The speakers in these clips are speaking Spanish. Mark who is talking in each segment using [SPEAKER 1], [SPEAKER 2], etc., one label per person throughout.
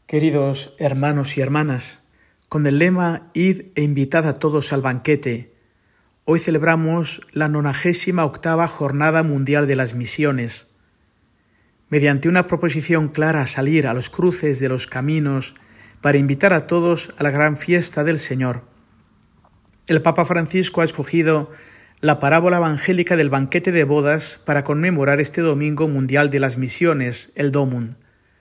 [SPEAKER 1] Queridos hermanos y hermanas, con el lema «Id e invitad a todos al banquete», hoy celebramos la 98ª Jornada Mundial de las Misiones. Mediante una proposición clara a salir a los cruces de los caminos para invitar a todos a la gran fiesta del Señor, el Papa Francisco ha escogido la parábola evangélica del banquete de bodas para conmemorar este Domingo Mundial de las Misiones, el Domum.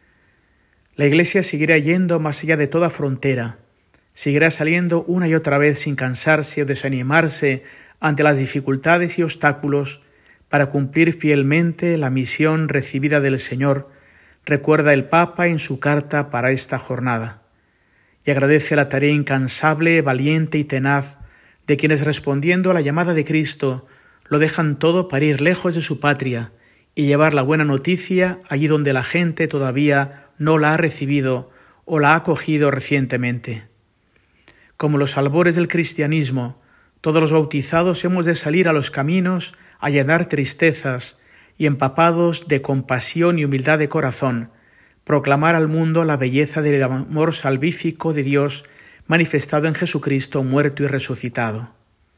[SPEAKER 1] La Iglesia seguirá yendo más allá de toda frontera, seguirá saliendo una y otra vez sin cansarse o desanimarse ante las dificultades y obstáculos para cumplir fielmente la misión recibida del Señor, recuerda el Papa en su carta para esta jornada, y agradece la tarea incansable, valiente y tenaz de quienes, respondiendo a la llamada de Cristo, lo dejan todo para ir lejos de su patria y llevar la buena noticia allí donde la gente todavía no la ha recibido o la ha acogido recientemente. Como los albores del cristianismo, todos los bautizados hemos de salir a los caminos a llenar tristezas y, empapados de compasión y humildad de corazón, proclamar al mundo la belleza del amor salvífico de Dios manifestado en Jesucristo muerto y resucitado.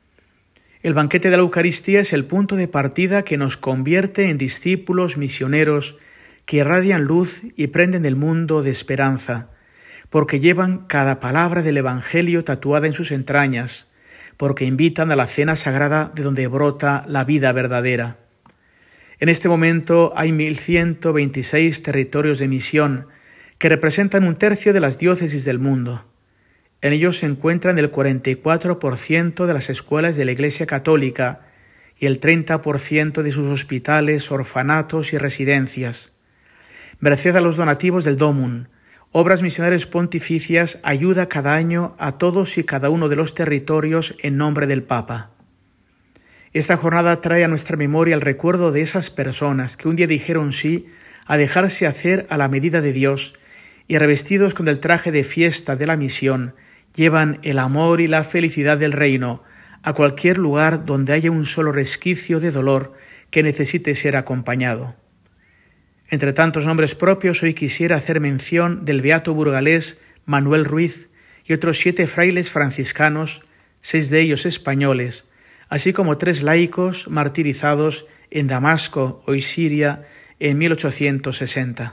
[SPEAKER 1] El banquete de la Eucaristía es el punto de partida que nos convierte en discípulos misioneros que irradian luz y prenden el mundo de esperanza, porque llevan cada palabra del Evangelio tatuada en sus entrañas, porque invitan a la cena sagrada de donde brota la vida verdadera. En este momento hay 1.126 territorios de misión que representan 1/3 de las diócesis del mundo. En ellos se encuentran el 44% de las escuelas de la Iglesia Católica y el 30% de sus hospitales, orfanatos y residencias. Merced a los donativos del Domum, Obras Misionales Pontificias ayuda cada año a todos y cada uno de los territorios en nombre del Papa. Esta jornada trae a nuestra memoria el recuerdo de esas personas que un día dijeron sí a dejarse hacer a la medida de Dios y, revestidos con el traje de fiesta de la misión, llevan el amor y la felicidad del reino a cualquier lugar donde haya un solo resquicio de dolor que necesite ser acompañado. Entre tantos nombres propios, hoy quisiera hacer mención del beato burgalés Manuel Ruiz y otros 7 frailes franciscanos, 6 de ellos españoles, así como 3 laicos martirizados en Damasco, hoy Siria, en 1860.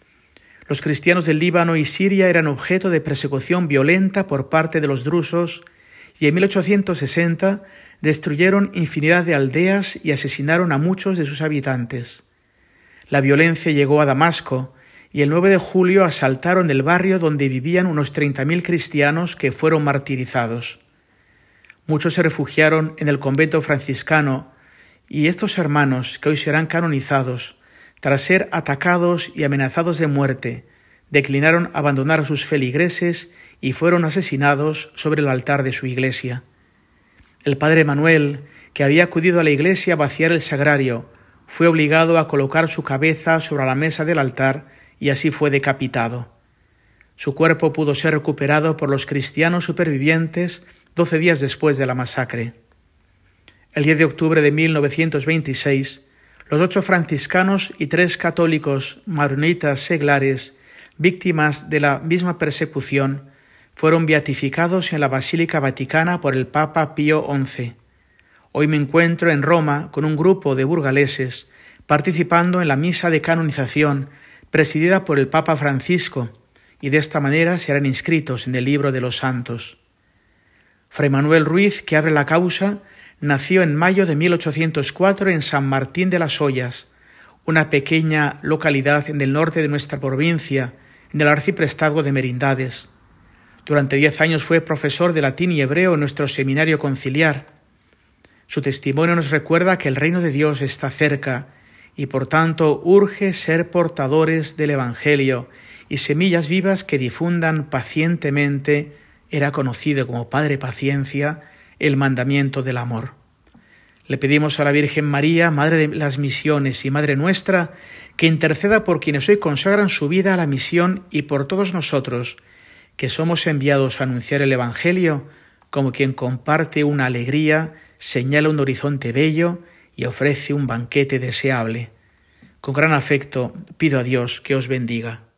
[SPEAKER 1] Los cristianos del Líbano y Siria eran objeto de persecución violenta por parte de los drusos y en 1860 destruyeron infinidad de aldeas y asesinaron a muchos de sus habitantes. La violencia llegó a Damasco y el 9 de julio asaltaron el barrio donde vivían unos 30.000 cristianos que fueron martirizados. Muchos se refugiaron en el convento franciscano y estos hermanos, que hoy serán canonizados, tras ser atacados y amenazados de muerte, declinaron abandonar sus feligreses y fueron asesinados sobre el altar de su iglesia. El padre Manuel, que había acudido a la iglesia a vaciar el sagrario, fue obligado a colocar su cabeza sobre la mesa del altar y así fue decapitado. Su cuerpo pudo ser recuperado por los cristianos supervivientes 12 días después de la masacre. El 10 de octubre de 1926, los 8 franciscanos y 3 católicos maronitas seglares, víctimas de la misma persecución, fueron beatificados en la Basílica Vaticana por el Papa Pío XI. Hoy me encuentro en Roma con un grupo de burgaleses participando en la misa de canonización presidida por el Papa Francisco, y de esta manera serán inscritos en el libro de los santos. Fray Manuel Ruiz, que abre la causa, nació en mayo de 1804 en San Martín de las Ollas, una pequeña localidad en el norte de nuestra provincia, en el arciprestazgo de Merindades. Durante 10 años fue profesor de latín y hebreo en nuestro seminario conciliar. Su testimonio nos recuerda que el reino de Dios está cerca y por tanto urge ser portadores del Evangelio y semillas vivas que difundan pacientemente, era conocido como Padre Paciencia, el mandamiento del amor. Le pedimos a la Virgen María, Madre de las Misiones y Madre nuestra, que interceda por quienes hoy consagran su vida a la misión y por todos nosotros, que somos enviados a anunciar el Evangelio, como quien comparte una alegría, señala un horizonte bello y ofrece un banquete deseable. Con gran afecto pido a Dios que os bendiga.